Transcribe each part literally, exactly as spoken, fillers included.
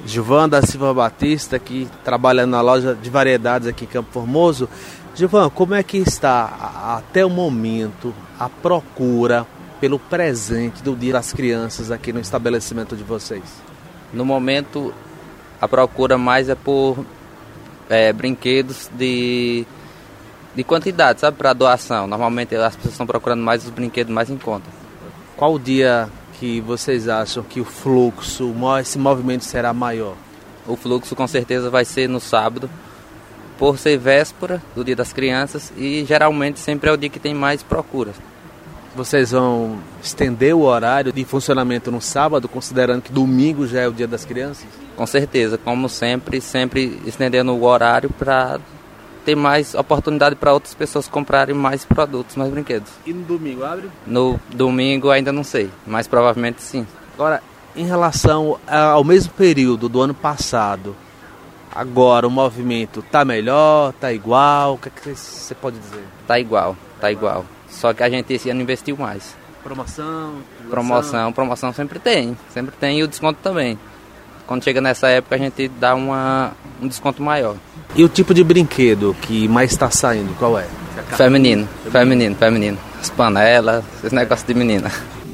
Gilvan da Silva Batista, que trabalha na loja de variedades aqui em Campo Formoso. Gilvan, como é que está até o momento a procura pelo presente do Dia das Crianças aqui no estabelecimento de vocês? No momento, a procura mais é por é, brinquedos de, de quantidade, sabe, para doação. Normalmente as pessoas estão procurando mais os brinquedos mais em conta. Qual o dia que vocês acham que o fluxo, esse movimento será maior? O fluxo com certeza vai ser no sábado, por ser véspera do Dia das Crianças e geralmente sempre é o dia que tem mais procura. Vocês vão estender o horário de funcionamento no sábado, considerando que domingo já é o Dia das Crianças? Com certeza, como sempre, sempre estendendo o horário para ter mais oportunidade para outras pessoas comprarem mais produtos, mais brinquedos. E no domingo abre? No domingo ainda não sei, mas provavelmente sim. Agora, em relação ao mesmo período do ano passado, agora o movimento está melhor, está igual? O que, é que você pode dizer? Está igual, está igual. Só que a gente esse ano investiu mais. Promoção? Promoção, promoção sempre tem, sempre tem e o desconto também. Quando chega nessa época a gente dá uma, um desconto maior. E o tipo de brinquedo que mais está saindo, qual é? Feminino, feminino, feminino. As panelas, esses negócios de menina.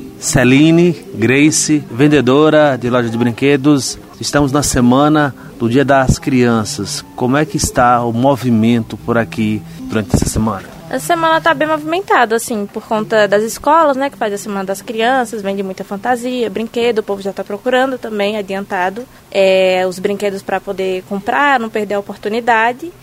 Celine, Grace, vendedora de loja de brinquedos. Estamos na semana do Dia das Crianças. Como é que está o movimento por aqui durante essa semana? Essa semana está bem movimentada, assim, por conta das escolas, né, que faz a Semana das Crianças, vende muita fantasia, brinquedo, o povo já está procurando também, adiantado, é, os brinquedos para poder comprar, não perder a oportunidade.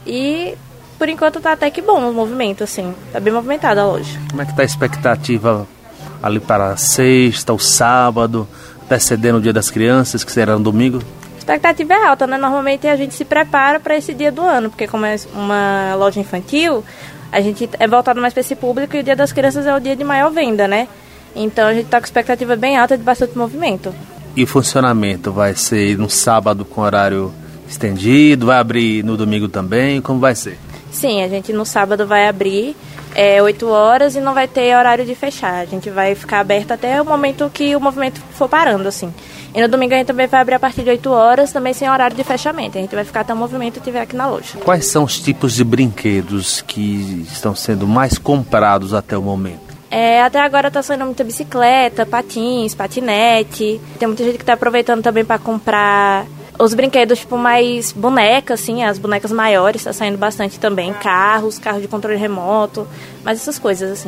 E, por enquanto, está até que bom o movimento, assim, está bem movimentada a loja. Como é que está a expectativa ali para a sexta, o sábado, antecedendo o Dia das Crianças, que será no domingo? A expectativa é alta, né? Normalmente a gente se prepara para esse dia do ano, porque como é uma loja infantil, a gente é voltado mais para esse público e o Dia das Crianças é o dia de maior venda, né? Então a gente está com expectativa bem alta de bastante movimento. E o funcionamento vai ser no sábado com horário estendido? Vai abrir no domingo também? Como vai ser? Sim, a gente no sábado vai abrir é, oito horas e não vai ter horário de fechar. A gente vai ficar aberto até o momento que o movimento for parando, assim. E no domingo a gente também vai abrir a partir de oito horas, também sem horário de fechamento. A gente vai ficar até o movimento estiver aqui na loja. Quais são os tipos de brinquedos que estão sendo mais comprados até o momento? É, até agora está saindo muita bicicleta, patins, patinete. Tem muita gente que está aproveitando também para comprar os brinquedos tipo mais bonecas, assim, as bonecas maiores, está saindo bastante também. Carros, carro de controle remoto, mas essas coisas assim.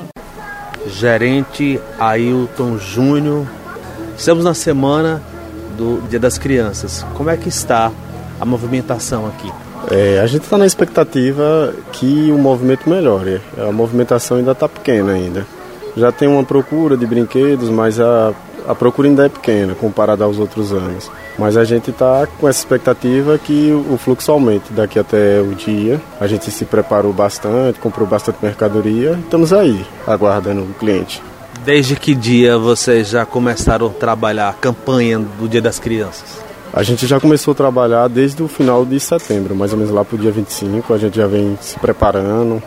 Gerente Ailton Júnior, estamos na semana do Dia das Crianças. Como é que está a movimentação aqui? É, a gente está na expectativa que o movimento melhore. A movimentação ainda está pequena ainda. Já tem uma procura de brinquedos, mas a, a procura ainda é pequena comparada aos outros anos. Mas a gente está com essa expectativa que o fluxo aumente daqui até o dia. A gente se preparou bastante, comprou bastante mercadoria. Estamos aí, aguardando o cliente. Desde que dia vocês já começaram a trabalhar a campanha do Dia das Crianças? A gente já começou a trabalhar desde o final de setembro, mais ou menos lá para o dia vinte e cinco. A gente já vem se preparando,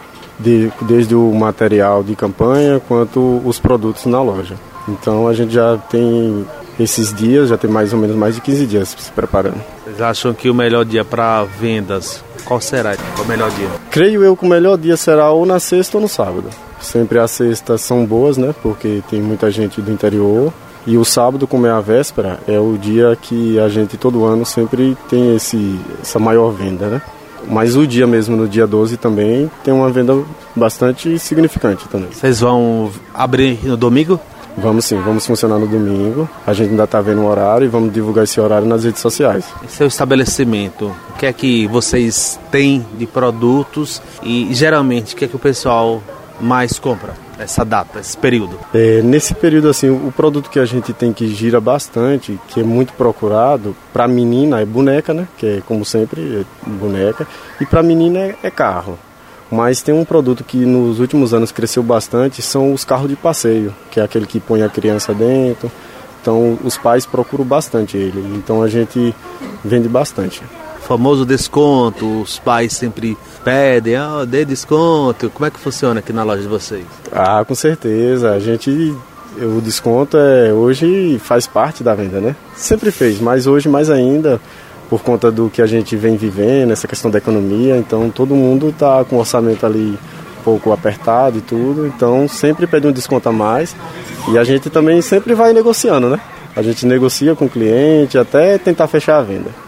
de, desde o material de campanha quanto os produtos na loja. Então a gente já tem esses dias, já tem mais ou menos mais de quinze dias se preparando. Vocês acham que o melhor dia para vendas, qual será o melhor dia? Creio eu que o melhor dia será ou na sexta ou no sábado. Sempre as sextas são boas, né? Porque tem muita gente do interior. E o sábado, como é a véspera, é o dia que a gente todo ano sempre tem esse, essa maior venda, né? Mas o dia mesmo, no dia doze também, tem uma venda bastante significante também. Vocês vão abrir no domingo? Vamos sim, vamos funcionar no domingo. A gente ainda está vendo o horário e vamos divulgar esse horário nas redes sociais. Em seu estabelecimento, o que é que vocês têm de produtos e geralmente o que é que o pessoal mais compra nessa data, esse período? É, nesse período, assim, o produto que a gente tem que gira bastante, que é muito procurado, para menina é boneca, né? Que é, como sempre, é boneca. E para menina é, é carro. Mas tem um produto que nos últimos anos cresceu bastante, são os carros de passeio, que é aquele que põe a criança dentro. Então, os pais procuram bastante ele. Então, a gente vende bastante. Famoso desconto, os pais sempre pedem, ah, dê desconto. Como é que funciona aqui na loja de vocês? Ah, com certeza. A gente o desconto é, hoje faz parte da venda, né? Sempre fez, mas hoje mais ainda, por conta do que a gente vem vivendo, essa questão da economia, então todo mundo está com o orçamento ali um pouco apertado e tudo, então sempre pede um desconto a mais e a gente também sempre vai negociando, né? A gente negocia com o cliente até tentar fechar a venda.